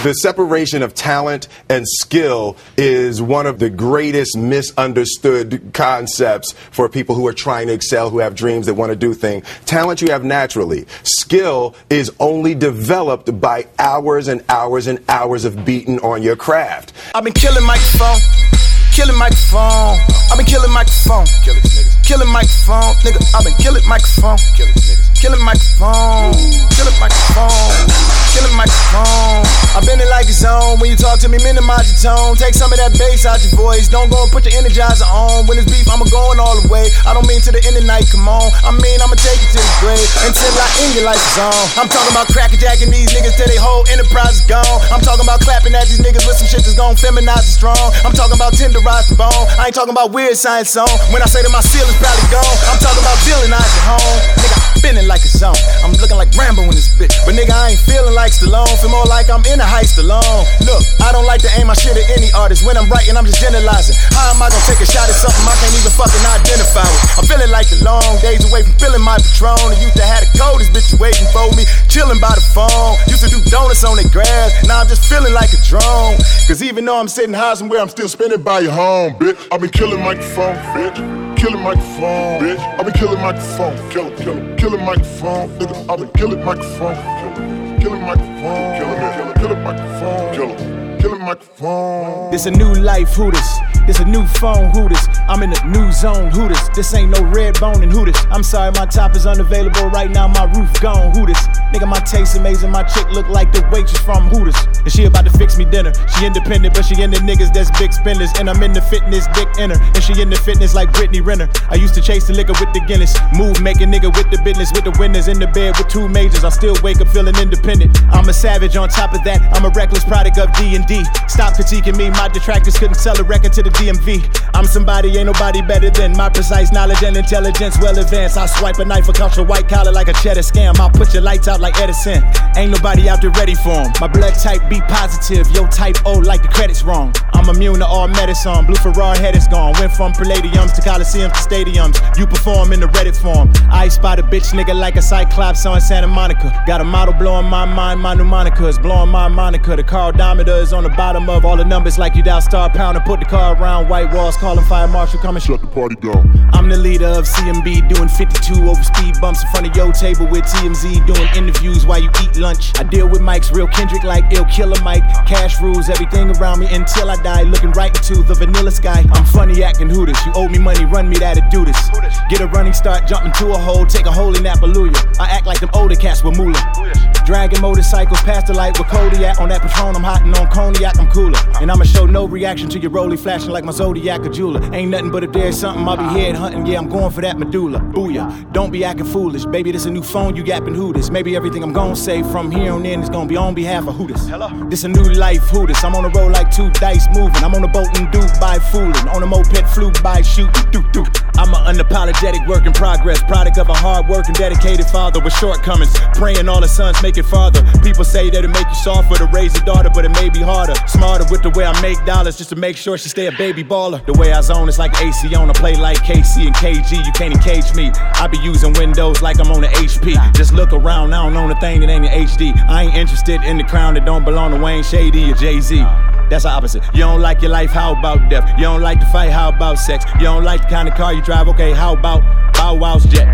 The separation of talent and skill is one of the greatest misunderstood concepts for people who are trying to excel, who have dreams that want to do things. Talent you have naturally. Skill is only developed by hours and hours and hours of beating on your craft. I've been killing microphone. Killing microphone. I've been killing microphone. Killing microphone. Nigga, I've been killing microphone. Killing microphone. Killing microphone. Killing microphone. I've been in like a zone. When you talk to me, minimize your tone. Take some of that bass out your voice. Don't go and put your energizer on. When it's beef, I'ma going all the way. I don't mean to the end of the night, come on. I mean, I'ma take it to the grave until I end your life zone. I'm talking about crackerjacking these niggas till they whole enterprise is gone. I'm talking about clapping at these niggas with some shit that's gon' feminize it strong. I'm talking about tenderize the bone. I ain't talking about weird science song. When I say that my ceiling's probably gone, I'm talking about villainize your home. Nigga, I'm spinning like a zone. I'm looking like Rambo in this bitch. But nigga, I ain't feeling like Stallone. Feel more like I'm in a heist alone. Look, I don't like to aim my shit at any artist. When I'm writing, I'm just generalizing. How am I gonna take a shot at something I can't even fucking identify with? I'm feeling like the long days away from filling my Patron. I used to have the coldest bitches waiting for me, chilling by the phone. Used to do donuts on the grass. Now I'm just feeling like a drone. Cause even though I'm sitting high somewhere, I'm still spinning by your home, bitch. I've been killing microphone, bitch. Killing microphone, bitch. I've been killing microphone, killing microphone, nigga. I've been killing microphone, killing microphone, killing microphone, killing microphone. This a new life, who this? This a new phone, who this? I'm in a new zone, who this? This ain't no red bone and who this? I'm sorry, my top is unavailable right now, my roof gone, who this? Nigga, my taste amazing, my chick look like the waitress from Hooters. And she about to fix me dinner. She independent, but she into niggas that's big spenders. And I'm into fitness, dick in her. And she into fitness like Brittany Renner. I used to chase the liquor with the Guinness. Move making nigga with the business, with the winners in the bed with two majors. I still wake up feeling independent. I'm a savage on top of that. I'm a reckless product of D&D. Stop critiquing me, my detractors couldn't sell a record to the DMV. I'm somebody, ain't nobody better than my precise knowledge and intelligence well advanced. I swipe a knife across your white collar like a cheddar scam. I'll put your lights out like Edison. Ain't nobody out there ready for 'em. My blood type B positive, your type O like the credit's wrong. I'm immune to all medicine, blue Ferrari head is gone. Went from Palladiums to Coliseums to stadiums. You perform in the Reddit form. I spot a bitch nigga like a Cyclops on Santa Monica. Got a model blowing my mind, my new moniker is blowing my moniker. The car odometer is on the bottom of all the numbers like you dial star pound and put the car around white walls, calling fire marshal, come and shut the party down. I'm the leader of CMB, doing 52 over speed bumps in front of your table with TMZ, doing interviews while you eat lunch. I deal with Mike's real Kendrick like Ill Killer Mike. Cash rules everything around me until I die, looking right into the vanilla sky. I'm funny acting Hooters, you owe me money, run me that'll do this. Get a running start, jump into a hole, take a holy nap, hallelujah. I act like them older cats with moolah. Dragging motorcycles past the light with Kodiak. On that Patron I'm hot and on Cognac I'm cooler. And I'ma show no reaction to your rollie flashing like my Zodiac or jeweler. Ain't nothing but if there's something I'll be head hunting, yeah I'm going for that medulla. Booyah, don't be acting foolish, baby this a new phone you yapping who this. Maybe everything I'm gonna say from here on in is gonna be on behalf of who this. This a new life, who this? I'm on the road like two dice moving. I'm on a boat in Dubai fooling. On a moped flew by shooting. Doo-doo. I'm an unapologetic work in progress, product of a hard working dedicated father with shortcomings. Praying all the sons make it farther. People say that it make you softer to raise a daughter, but it may be harder. Smarter with the way I make dollars just to make sure she stay a baby baller. The way I zone is like AC on, I play like KC and KG. You can't engage me. I be using Windows like I'm on the HP. Just look around, I don't own a thing that ain't in HD. I ain't interested in the crown that don't belong to Wayne Shady or Jay-Z. That's the opposite. You don't like your life, how about death? You don't like to fight, how about sex? You don't like the kind of car you drive, okay, how about Bow Wow's jet?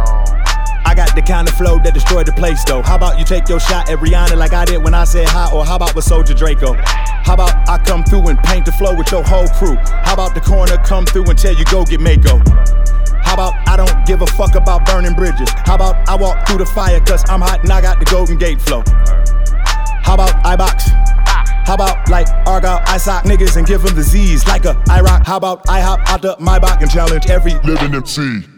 I got the kind of flow that destroyed the place though. How about you take your shot at Rihanna like I did when I said hi? Or how about with Soldier Draco? How about I come through and paint the flow with your whole crew? How about the corner come through and tell you go get Mako? How about I don't give a fuck about burning bridges? How about I walk through the fire cause I'm hot and I got the Golden Gate flow? How about I box? How about like Argyle, I sock niggas and give them the Z's like a IROC? How about I hop out the my box and challenge every living MC?